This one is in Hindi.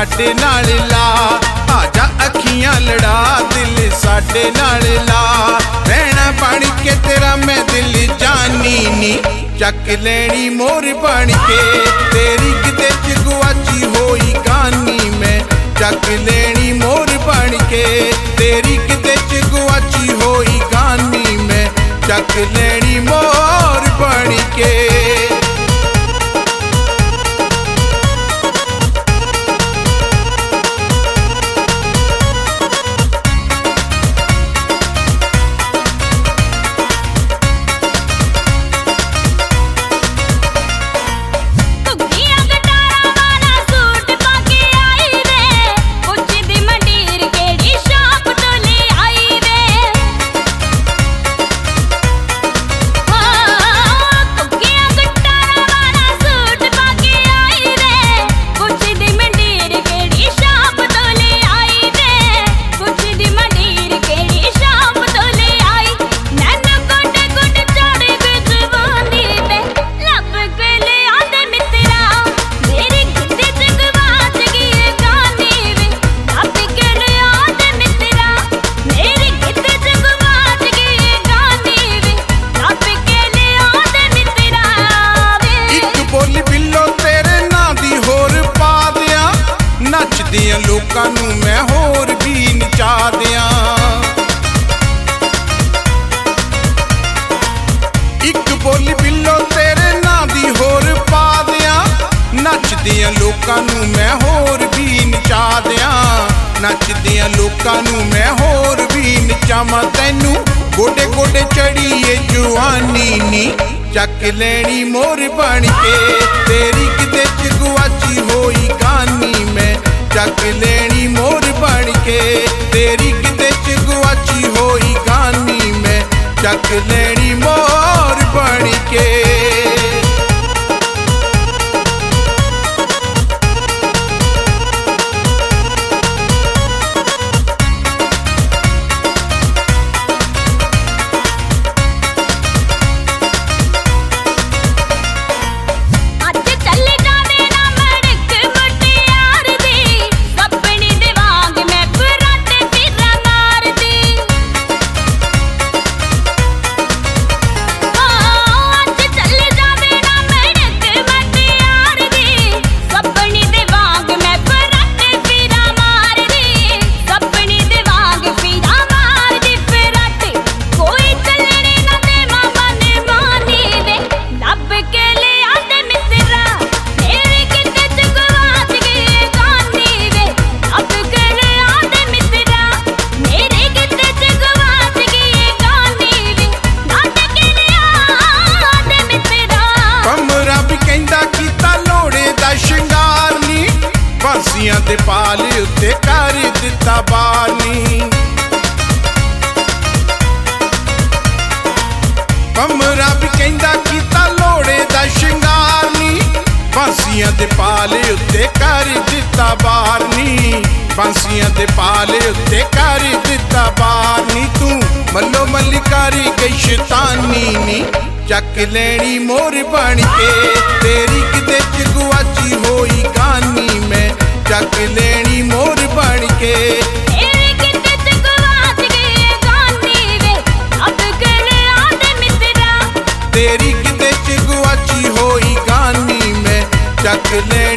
साडे नाल ला, आजा अखियां लड़ा दिल साडे नाल ला। रहना बन के तेरा मैं दिल जानी नी, चक लैनी मोर बन के तेरी किते च गुआची होई गानी मैं। चक लैनी मोर बन के तेरी किते च गुआची होई गानी मैं। चक लैनी मोर बन के। नचदियां लोकां नूं मैं होर भी नचा दियां। इक बोली बिल्लो तेरे नां दी होर पा दियां। नचदियां लोकां नूं मैं होर भी नचा दियां। नचदियां लोकां नूं मैं होर भी नचावां। तैनूं गोडे गोडे चढ़ीए जवानी नी, चक लैनी मोर बन के तेरी किते च गुआची होई गानी मैं। चक लैनी मोर बन के तेरी किते च गुआची होई गानी मैं। चक लैनी मोर बन के। फांसियां दे पाल उत्ते कर दिता बानी। कमरा भी कहंदा कीता लोड़े दा शिंगार नी। फांसियां दे पाल उत्ते कर दिता बानी। फांसियां दे पाल उत्ते कर दिता बानी। तू मल्लो मल्ली करी गई शैतानी नी, चक लैनी मोर बन के तेरी किते च गुआची होई गानी मैं। चक लैनी मोर बन के तेरी किते च गुआच गई गानी वे, अब कर आदे मित्रा। तेरी किते च गुआची होई गानी मैं। चक लैनी